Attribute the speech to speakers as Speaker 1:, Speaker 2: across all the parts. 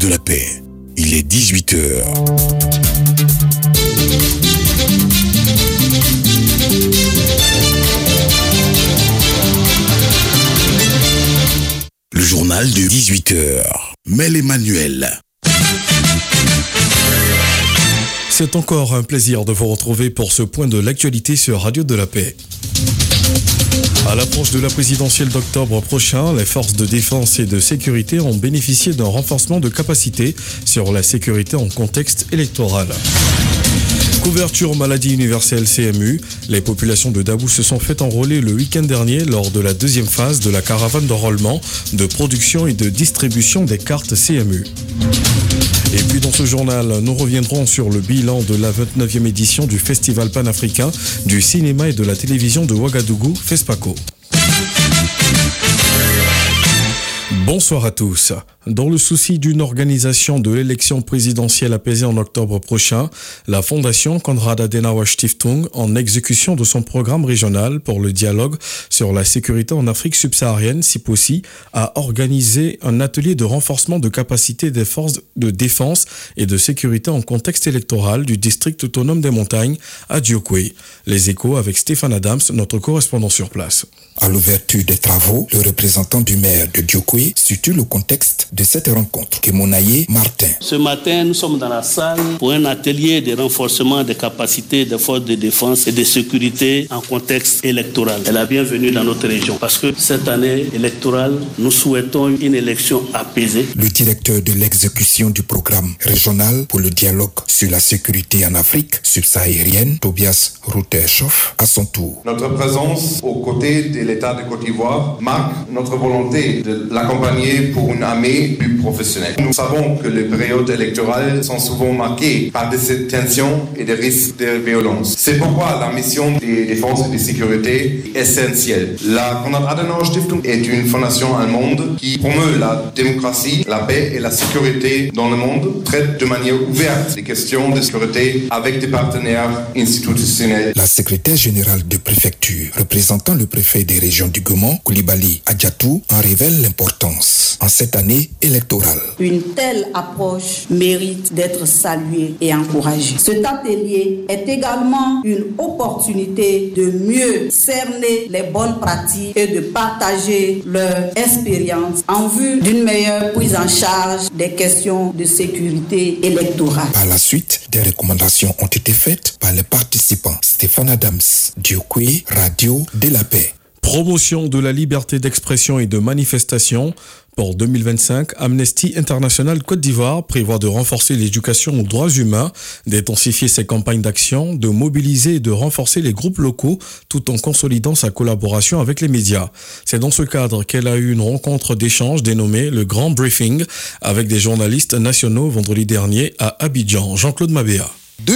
Speaker 1: de la paix. Il est 18h. Le journal de 18h. Mel Emmanuel.
Speaker 2: C'est encore un plaisir de vous retrouver pour ce point de l'actualité sur Radio de la Paix. À l'approche de la présidentielle d'octobre prochain, les forces de défense et de sécurité ont bénéficié d'un renforcement de capacité sur la sécurité en contexte électoral. Couverture maladie universelle CMU, les populations de Dabou se sont fait enrôler le week-end dernier lors de la deuxième phase de la caravane d'enrôlement, de production et de distribution des cartes CMU. Et puis dans ce journal, nous reviendrons sur le bilan de la 29e édition du Festival panafricain du cinéma et de la télévision de Ouagadougou, FESPACO. Bonsoir à tous. Dans le souci d'une organisation de l'élection présidentielle apaisée en octobre prochain, la Fondation Konrad Adenauer Stiftung, en exécution de son programme régional pour le dialogue sur la sécurité en Afrique subsaharienne, SIPOSI, a organisé un atelier de renforcement de capacité des forces de défense et de sécurité en contexte électoral du district autonome des montagnes à Diokwe. Les échos avec Stéphane Adams, notre correspondant sur place.
Speaker 3: À l'ouverture des travaux, le représentant du maire de Diokwe situe le contexte de cette rencontre. Kemonaye Martin.
Speaker 4: Ce matin, nous sommes dans la salle pour un atelier de renforcement des capacités des forces de défense et de sécurité en contexte électoral. Et la bienvenue dans notre région parce que cette année électorale, nous souhaitons une élection apaisée.
Speaker 3: Le directeur de l'exécution du programme régional pour le dialogue sur la sécurité en Afrique subsaharienne, Tobias Rutershoff, à son tour.
Speaker 5: Notre présence aux côtés de l'État de Côte d'Ivoire marque notre volonté de l'accompagner pour une armée plus professionnelle. Nous savons que les périodes électorales sont souvent marquées par des tensions et des risques de violence. C'est pourquoi la mission des forces de sécurité est essentielle. La Konrad Adenauer Stiftung est une fondation allemande qui promeut la démocratie, la paix et la sécurité dans le monde, traite de manière ouverte les questions de sécurité avec des partenaires institutionnels.
Speaker 3: La secrétaire générale de préfecture, représentant le préfet des régions du Gaumont, Koulibaly Adjatou, en révèle l'importance en cette année électorale.
Speaker 6: Une telle approche mérite d'être saluée et encouragée. Cet atelier est également une opportunité de mieux cerner les bonnes pratiques et de partager leur expérience en vue d'une meilleure prise en charge des questions de sécurité électorale.
Speaker 3: Par la suite, des recommandations ont été faites par les participants. Stéphane Adams, Diokwe, Radio de la Paix.
Speaker 2: Promotion de la liberté d'expression et de manifestation. Pour 2025, Amnesty International Côte d'Ivoire prévoit de renforcer l'éducation aux droits humains, d'intensifier ses campagnes d'action, de mobiliser et de renforcer les groupes locaux tout en consolidant sa collaboration avec les médias. C'est dans ce cadre qu'elle a eu une rencontre d'échange dénommée le Grand Briefing avec des journalistes nationaux vendredi dernier à Abidjan. Jean-Claude Mabéa.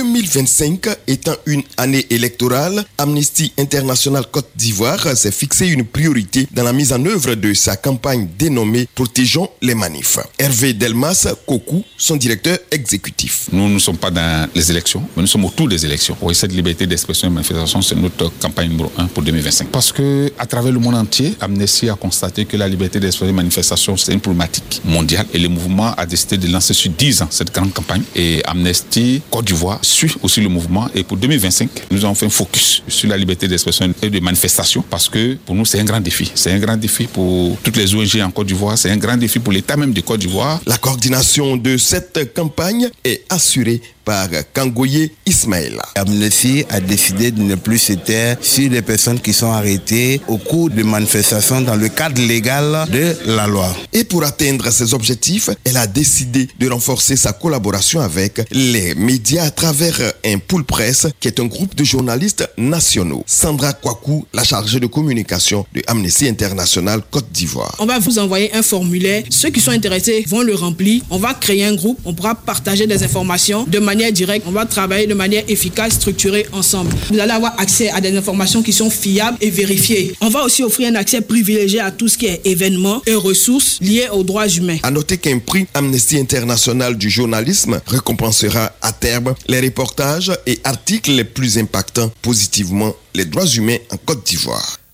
Speaker 7: 2025 étant une année électorale, Amnesty International Côte d'Ivoire s'est fixé une priorité dans la mise en œuvre de sa campagne dénommée Protégeons les manifs. Hervé Delmas Kokou, son directeur exécutif.
Speaker 8: Nous ne sommes pas dans les élections, mais nous sommes autour des élections. Oui, cette liberté d'expression et de manifestation, c'est notre campagne numéro 1 pour 2025. Parce que à travers le monde entier, Amnesty a constaté que la liberté d'expression et de manifestation, c'est une problématique mondiale. Et le mouvement a décidé de lancer sur 10 ans cette grande campagne. Et Amnesty Côte d'Ivoire suit aussi le mouvement et pour 2025, nous avons fait un focus sur la liberté d'expression et de manifestation parce que pour nous, c'est un grand défi. C'est un grand défi pour toutes les ONG en Côte d'Ivoire, c'est un grand défi pour l'État même de Côte d'Ivoire.
Speaker 7: La coordination de cette campagne est assurée par Kangoye Ismaël.
Speaker 9: Amnesty a décidé de ne plus se taire sur les personnes qui sont arrêtées au cours de manifestations dans le cadre légal de la loi.
Speaker 7: Et pour atteindre ses objectifs, elle a décidé de renforcer sa collaboration avec les médias à travers un pool presse qui est un groupe de journalistes nationaux. Sandra Kwaku, la chargée de communication de Amnesty International Côte d'Ivoire.
Speaker 10: On va vous envoyer un formulaire. Ceux qui sont intéressés vont le remplir. On va créer un groupe. On pourra partager des informations de manière directe. On va travailler de manière efficace, structurée ensemble. Vous allez avoir accès à des informations qui sont fiables et vérifiées. On va aussi offrir un accès privilégié à tout ce qui est événements et ressources liées aux droits humains.
Speaker 7: À noter qu'un prix Amnesty International du journalisme récompensera à terme les reportages et articles les plus impactants positivement les droits humains en Côte d'Ivoire.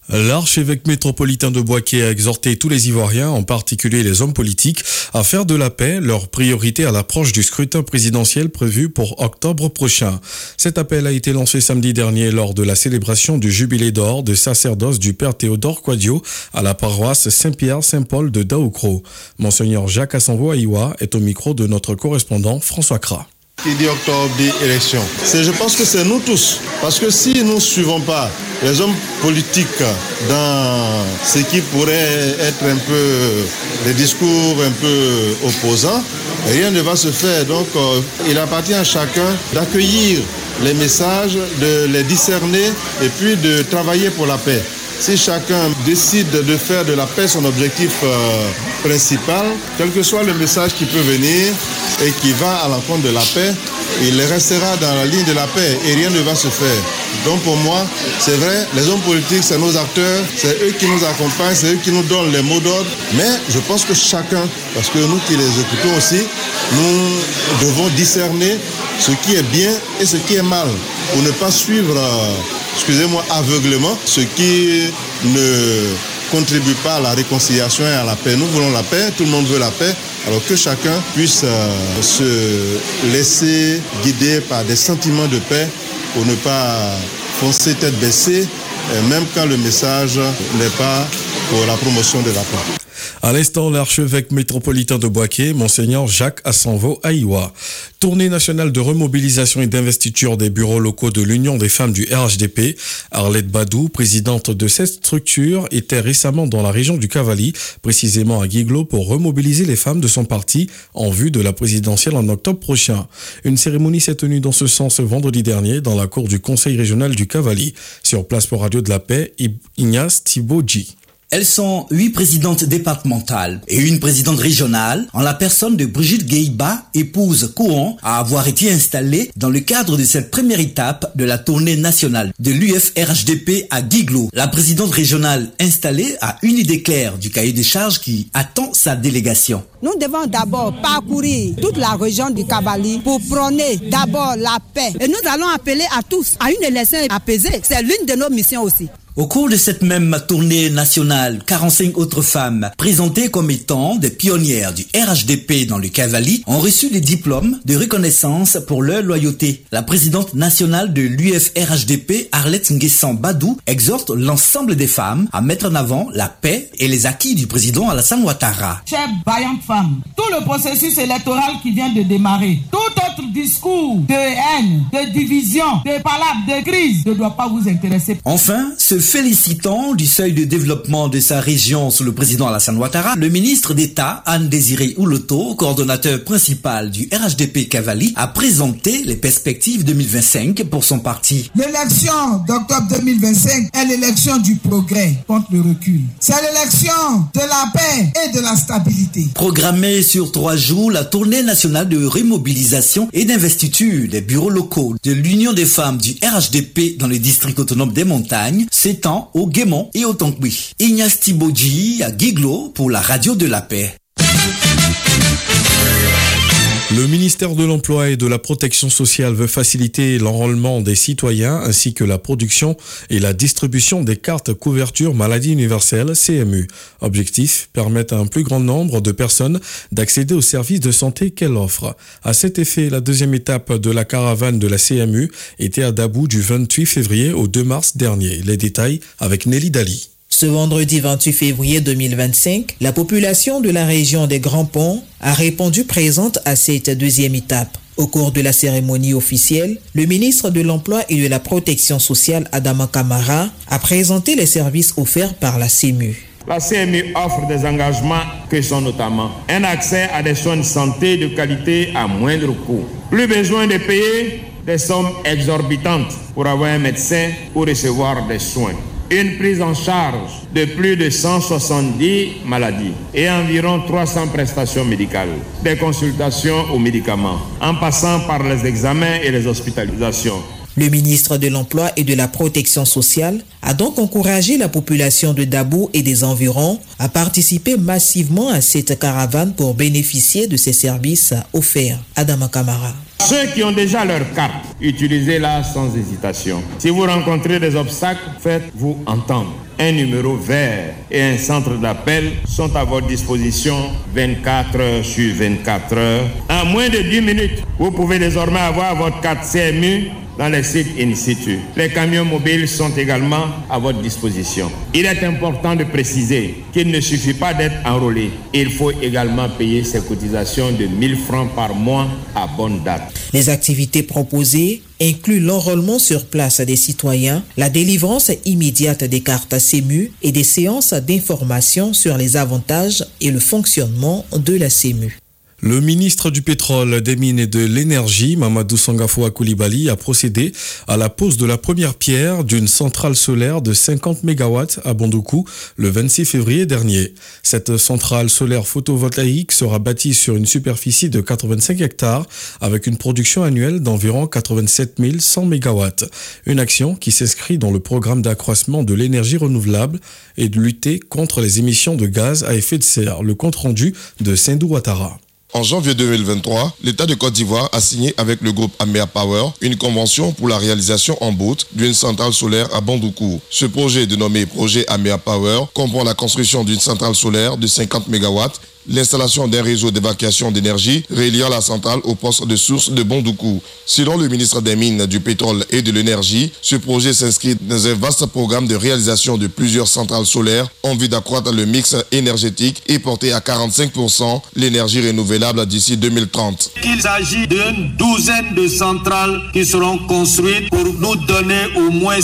Speaker 2: L'archevêque métropolitain de Bouaké a exhorté tous les Ivoiriens, en particulier les hommes politiques, à faire de la paix leur priorité à l'approche du scrutin présidentiel prévu pour octobre prochain. Cet appel a été lancé samedi dernier lors de la célébration du jubilé d'or de sacerdoce du père Théodore Quadio à la paroisse Saint-Pierre-Saint-Paul de Daoukro. Monseigneur Jacques Assanvo Aïwa est au micro de notre correspondant François Kra.
Speaker 11: Qui dit octobre dit élection. Je pense que c'est nous tous. Parce que si nous ne suivons pas les hommes politiques dans ce qui pourrait être un peu des discours un peu opposants, rien ne va se faire. Donc il appartient à chacun d'accueillir les messages, de les discerner et puis de travailler pour la paix. Si chacun décide de faire de la paix son objectif principal, quel que soit le message qui peut venir et qui va à l'encontre de la paix, il restera dans la ligne de la paix et rien ne va se faire. Donc pour moi, c'est vrai, les hommes politiques, c'est nos acteurs, c'est eux qui nous accompagnent, c'est eux qui nous donnent les mots d'ordre. Mais je pense que chacun, parce que nous qui les écoutons aussi, nous devons discerner ce qui est bien et ce qui est mal pour ne pas suivre, aveuglément ce qui ne contribue pas à la réconciliation et à la paix. Nous voulons la paix, tout le monde veut la paix, alors que chacun puisse se laisser guider par des sentiments de paix pour ne pas foncer tête baissée, même quand le message n'est pas pour la promotion de la paix.
Speaker 2: À l'instant, l'archevêque métropolitain de Bouaké, Monseigneur Jacques Assanvo Aïwa. Tournée nationale de remobilisation et d'investiture des bureaux locaux de l'Union des femmes du RHDP. Arlette Badou, présidente de cette structure, était récemment dans la région du Cavali, précisément à Guiglo, pour remobiliser les femmes de son parti en vue de la présidentielle en octobre prochain. Une cérémonie s'est tenue dans ce sens vendredi dernier dans la cour du Conseil régional du Cavali. Sur place pour Radio de la Paix, Ignace Thibodji.
Speaker 12: Elles sont 8 présidentes départementales et une présidente régionale en la personne de Brigitte Gueiba, épouse Kouan, à avoir été installée dans le cadre de cette première étape de la tournée nationale de l'UFRHDP à Guiglo. La présidente régionale installée a une idée claire du cahier des charges qui attend sa délégation.
Speaker 13: Nous devons d'abord parcourir toute la région du Cavali pour prôner d'abord la paix. Et nous allons appeler à tous à une élection apaisée. C'est l'une de nos missions aussi.
Speaker 12: Au cours de cette même tournée nationale, 45 autres femmes, présentées comme étant des pionnières du RHDP dans le Cavali, ont reçu des diplômes de reconnaissance pour leur loyauté. La présidente nationale de l'UFRHDP, Arlette Nguessan Badou, exhorte l'ensemble des femmes à mettre en avant la paix et les acquis du président Alassane Ouattara.
Speaker 14: Chères vaillantes femmes, tout le processus électoral qui vient de démarrer, tout autre discours de haine, de division, de palabres, de crise ne doit pas vous intéresser.
Speaker 12: Enfin, se félicitant du seuil de développement de sa région sous le président Alassane Ouattara, le ministre d'État Anne-Désirée Ouloto, coordonnateur principal du RHDP Cavali, a présenté les perspectives 2025 pour son parti.
Speaker 14: L'élection d'octobre 2025 est l'élection du progrès contre le recul. C'est l'élection de la paix et de la stabilité.
Speaker 12: Programmée sur 3 jours, la tournée nationale de remobilisation et d'investiture des bureaux locaux de l'Union des femmes du RHDP dans le district autonome des montagnes s'étend au Guémont et au Tonkoui. Ignace Thibodji à Guiglo pour la Radio de la Paix.
Speaker 2: Le ministère de l'Emploi et de la Protection sociale veut faciliter l'enrôlement des citoyens ainsi que la production et la distribution des cartes couverture maladie universelle CMU. Objectif, permettre à un plus grand nombre de personnes d'accéder aux services de santé qu'elle offre. À cet effet, la deuxième étape de la caravane de la CMU était à Dabou du 28 février au 2 mars dernier. Les détails avec Nelly Dali.
Speaker 15: Ce vendredi 28 février 2025, la population de la région des Grands Ponts a répondu présente à cette deuxième étape. Au cours de la cérémonie officielle, le ministre de l'Emploi et de la Protection sociale, Adama Kamara, a présenté les services offerts par la CMU.
Speaker 16: La CMU offre des engagements que sont notamment un accès à des soins de santé de qualité à moindre coût. Plus besoin de payer des sommes exorbitantes pour avoir un médecin ou recevoir des soins. Une prise en charge de plus de 170 maladies et environ 300 prestations médicales, des consultations aux médicaments, en passant par les examens et les hospitalisations.
Speaker 15: Le ministre de l'Emploi et de la Protection sociale a donc encouragé la population de Dabou et des environs à participer massivement à cette caravane pour bénéficier de ces services offerts. Adama Kamara.
Speaker 16: Ceux qui ont déjà leur carte, utilisez-la sans hésitation. Si vous rencontrez des obstacles, faites-vous entendre. un numéro vert et un centre d'appel sont à votre disposition 24 heures sur 24 heures. En moins de 10 minutes, vous pouvez désormais avoir votre carte CMU dans les sites in situ. Les camions mobiles sont également à votre disposition. Il est important de préciser qu'il ne suffit pas d'être enrôlé. Il faut également payer ses cotisations de 1000 francs par mois à bonne date.
Speaker 15: Les activités proposées incluent l'enrôlement sur place des citoyens, la délivrance immédiate des cartes CEMU et des séances d'information sur les avantages et le fonctionnement de la CEMU.
Speaker 2: Le ministre du Pétrole, des Mines et de l'Énergie, Mamadou Sangafoua Coulibaly, a procédé à la pose de la première pierre d'une centrale solaire de 50 MW à Bondoukou le 26 février dernier. Cette centrale solaire photovoltaïque sera bâtie sur une superficie de 85 hectares avec une production annuelle d'environ 87 100 MW. Une action qui s'inscrit dans le programme d'accroissement de l'énergie renouvelable et de lutter contre les émissions de gaz à effet de serre. Le compte rendu de Sindou Ouattara.
Speaker 17: En janvier 2023, l'État de Côte d'Ivoire a signé avec le groupe Amea Power une convention pour la réalisation en bout d'une centrale solaire à Bondoukou. Ce projet, dénommé projet Amea Power, comprend la construction d'une centrale solaire de 50 MW, l'installation d'un réseau d'évacuation d'énergie reliant la centrale au poste de source de Bondoukou. Selon le ministre des Mines, du Pétrole et de l'Énergie, ce projet s'inscrit dans un vaste programme de réalisation de plusieurs centrales solaires en vue d'accroître le mix énergétique et porter à 45% l'énergie renouvelable d'ici 2030.
Speaker 18: Il s'agit d'une douzaine de centrales qui seront construites pour nous donner au moins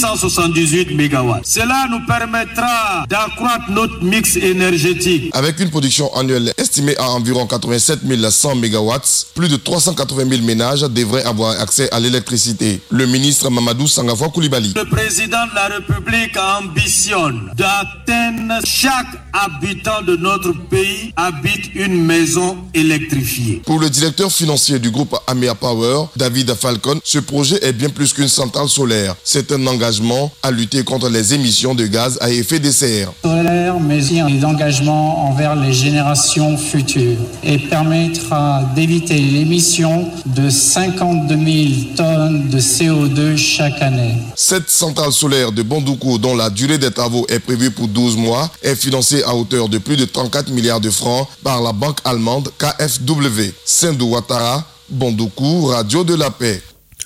Speaker 18: 678 MW. Cela nous permettra d'accroître notre mix énergétique.
Speaker 17: Avec une production annuelle estimée à environ 87 100 MW, plus de 380 000 ménages devraient avoir accès à l'électricité. Le ministre Mamadou Sangafoua Coulibaly.
Speaker 18: Le président de la République ambitionne d'atteindre chaque habitant de notre pays habite une maison électrifiée.
Speaker 17: Pour le directeur financier du groupe Amea Power, David Falcon, ce projet est bien plus qu'une centrale solaire. C'est un engagement à lutter contre les émissions de gaz à effet de serre.
Speaker 19: Solaire, mais aussi un engagement envers les générations futures et permettra d'éviter l'émission de 52 000 tonnes de CO2 chaque année.
Speaker 17: Cette centrale solaire de Bondoukou, dont la durée des travaux est prévue pour 12 mois, est financée à hauteur de plus de 34 milliards de francs par la banque allemande KfW. Sindou Ouattara, Bondoukou, Radio de la Paix.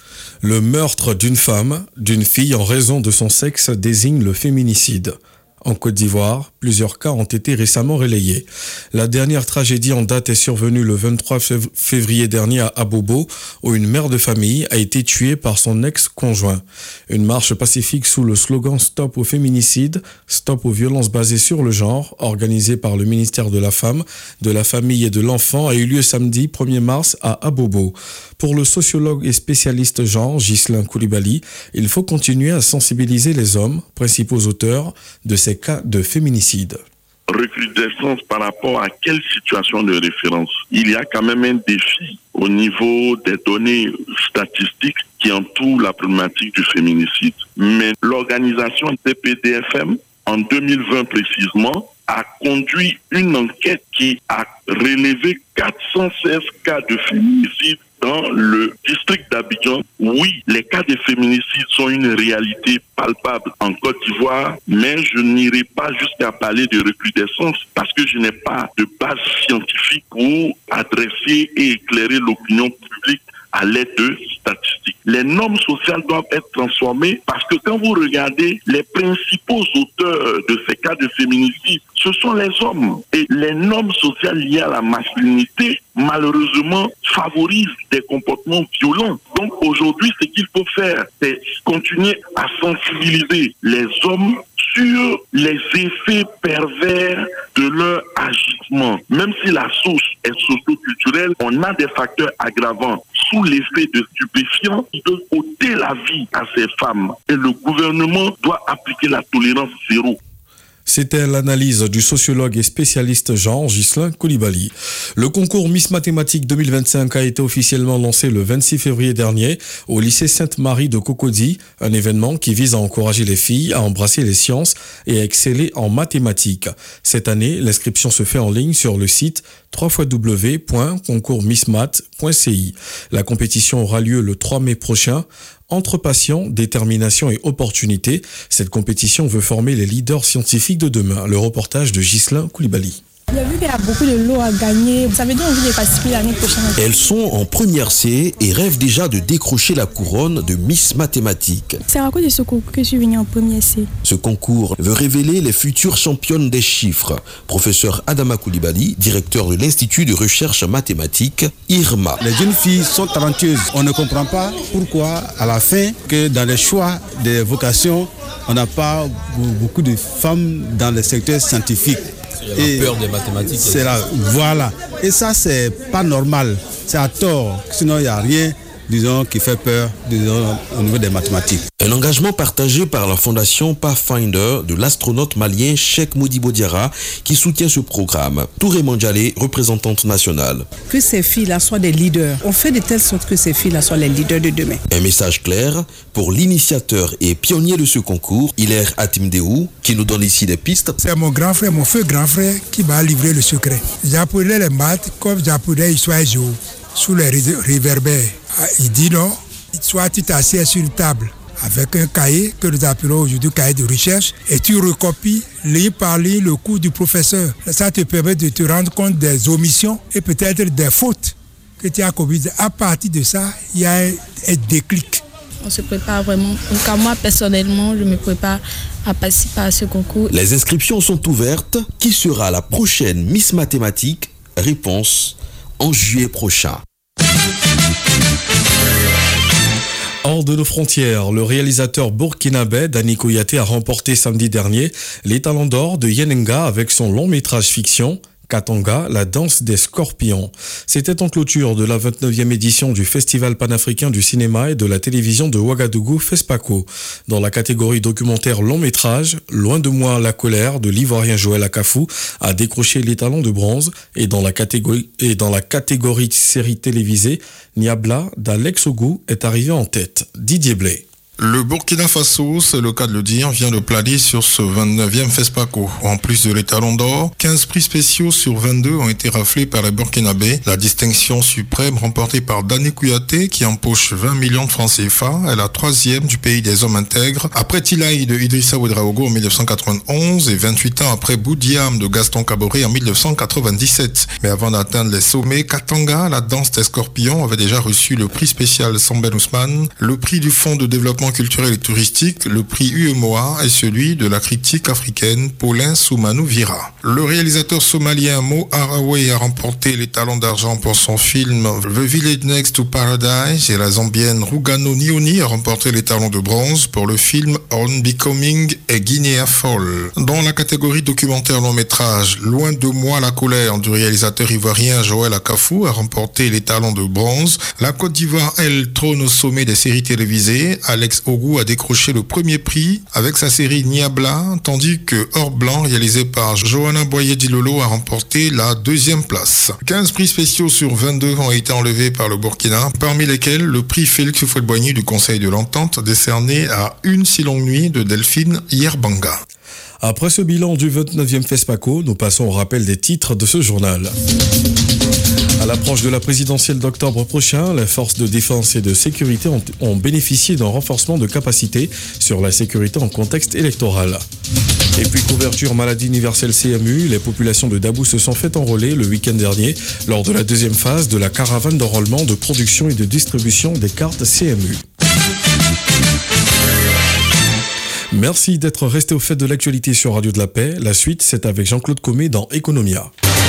Speaker 2: Le meurtre d'une femme, d'une fille en raison de son sexe désigne le féminicide. En Côte d'Ivoire, plusieurs cas ont été récemment relayés. La dernière tragédie en date est survenue le 23 février dernier à Abobo, où une mère de famille a été tuée par son ex-conjoint. Une marche pacifique sous le slogan « Stop au féminicide, stop aux violences basées sur le genre », organisée par le ministère de la Femme, de la Famille et de l'Enfant, a eu lieu samedi 1er mars à Abobo. Pour le sociologue et spécialiste genre Ghislain Coulibaly, il faut continuer à sensibiliser les hommes, principaux auteurs de ces cas de féminicide.
Speaker 20: Recrudescence par rapport à quelle situation de référence? Il y a quand même un défi au niveau des données statistiques qui entourent la problématique du féminicide. Mais l'organisation TPDFM, en 2020 précisément, a conduit une enquête qui a relevé 416 cas de féminicide dans le district d'Abidjan. Oui, les cas de féminicide sont une réalité palpable en Côte d'Ivoire, mais je n'irai pas jusqu'à parler de recrudescence parce que je n'ai pas de base scientifique pour adresser et éclairer l'opinion publique à l'aide de statistiques. Les normes sociales doivent être transformées parce que quand vous regardez les principaux auteurs de ces cas de féminicide, ce sont les hommes. Et les normes sociales liées à la masculinité, malheureusement, favorisent des comportements violents. Donc aujourd'hui, ce qu'il faut faire, c'est continuer à sensibiliser les hommes sur les effets pervers de leur agissement. Même si la source est socio-culturelle, on a des facteurs aggravants sous l'effet de stupéfiants qui peuvent ôter la vie à ces femmes. Et le gouvernement doit appliquer la tolérance zéro.
Speaker 2: C'était l'analyse du sociologue et spécialiste genre Ghislain Coulibaly. Le concours Miss Mathématiques 2025 a été officiellement lancé le 26 février dernier au lycée Sainte-Marie de Cocody, un événement qui vise à encourager les filles à embrasser les sciences et à exceller en mathématiques. Cette année, l'inscription se fait en ligne sur le site www.concourmissmat.ci. La compétition aura lieu le 3 mai prochain Entre passion, détermination et opportunité, cette compétition veut former les leaders scientifiques de demain. Le reportage de Ghislain Koulibaly.
Speaker 21: J'ai vu qu'il y a beaucoup de lots à gagner. Ça veut dire envie de participer l'année prochaine.
Speaker 22: Elles sont en première C et rêvent déjà de décrocher la couronne de Miss Mathématiques.
Speaker 21: C'est à cause de ce concours que je suis venue en première C.
Speaker 22: Ce concours veut révéler les futures championnes des chiffres. Professeur Adama Koulibaly, directeur de l'Institut de recherche mathématique, IRMA.
Speaker 23: Les jeunes filles sont talentueuses. On ne comprend pas pourquoi, à la fin, que dans les choix des vocations, on n'a pas beaucoup de femmes dans le secteur scientifique.
Speaker 24: Et la peur des mathématiques.
Speaker 23: C'est là, voilà. Et ça, c'est pas normal. C'est à tort. Sinon, il n'y a rien, disons, qui fait peur, disons, au niveau des mathématiques.
Speaker 22: Un engagement partagé par la fondation Pathfinder de l'astronaute malien Cheikh Modibo Diarra qui soutient ce programme. Touré Mandjalé, représentante nationale.
Speaker 25: Que ces filles-là soient des leaders. On fait de telle sorte que ces filles-là soient les leaders de demain.
Speaker 22: Un message clair pour l'initiateur et pionnier de ce concours, Hilaire Atimdeou, qui nous donne ici des pistes.
Speaker 26: C'est mon grand frère, mon feu grand frère qui m'a livré le secret. J'apprenais les maths comme j'apprenais l'histoire et géo, sous les réverbères. Il dit non, soit tu t'assieds sur une table avec un cahier que nous appelons aujourd'hui cahier de recherche et tu recopies ligne par ligne le cours du professeur. Ça te permet de te rendre compte des omissions et peut-être des fautes que tu as commises. À partir de ça, il y a un déclic.
Speaker 21: On se prépare vraiment. Donc, moi, personnellement, je me prépare à participer à ce concours.
Speaker 22: Les inscriptions sont ouvertes. Qui sera la prochaine Miss Mathématiques? Réponse en juillet prochain.
Speaker 2: Hors de nos frontières, le réalisateur burkinabé Dani Kouyaté a remporté samedi dernier les Talons d'Or de Yenenga avec son long métrage fiction Katanga, la danse des scorpions. C'était en clôture de la 29e édition du Festival panafricain du cinéma et de la télévision de Ouagadougou, FESPACO. Dans la catégorie documentaire long métrage, Loin de moi la colère de l'Ivoirien Joël Akafou a décroché les talons de bronze et dans la catégorie série télévisée, Niabla d'Alex Ogou est arrivé en tête. Didier Blay.
Speaker 27: Le Burkina Faso, c'est le cas de le dire, vient de planer sur ce 29e FESPACO. En plus de l'étalon d'or, 15 prix spéciaux sur 22 ont été raflés par les Burkinabés. La distinction suprême remportée par Dani Kouyaté, qui empoche 20 millions de francs CFA, est la 3e du pays des hommes intègres, après Tilaï de Idrissa Ouedraogo en 1991 et 28 ans après Boudiam de Gaston Kaboré en 1997. Mais avant d'atteindre les sommets, Katanga, la danse des scorpions, avait déjà reçu le prix spécial Samben Ousmane, le prix du Fonds de développement culturel et touristique, le prix UEMOA et celui de la critique africaine Paulin Soumanou Vira. Le réalisateur somalien Mo Arawe a remporté les talons d'argent pour son film The Village Next to Paradise et la zambienne Rugano Nioni a remporté les talons de bronze pour le film On Becoming a Guinea Fall. Dans la catégorie documentaire long métrage, Loin de moi la colère du réalisateur ivoirien Joël Akafou a remporté les talons de bronze. La Côte d'Ivoire, elle, trône au sommet des séries télévisées. Alex Ogou a décroché le premier prix avec sa série Niabla, tandis que Hors Blanc, réalisé par Johanna Boyer-Dilolo, a remporté la 2e place. 15 prix spéciaux sur 22 ont été enlevés par le Burkina, parmi lesquels le prix Félix Houphouët-Boigny du Conseil de l'Entente, décerné à Une si longue nuit de Delphine Yerbanga.
Speaker 2: Après ce bilan du 29e FESPACO, nous passons au rappel des titres de ce journal. À l'approche de la présidentielle d'octobre prochain, les forces de défense et de sécurité ont bénéficié d'un renforcement de capacité sur la sécurité en contexte électoral. Et puis couverture maladie universelle CMU, les populations de Dabou se sont fait enrôler le week-end dernier lors de la 2e phase de la caravane d'enrôlement de production et de distribution des cartes CMU. Merci d'être resté au fait de l'actualité sur Radio de la Paix. La suite, c'est avec Jean-Claude Comé dans Economia.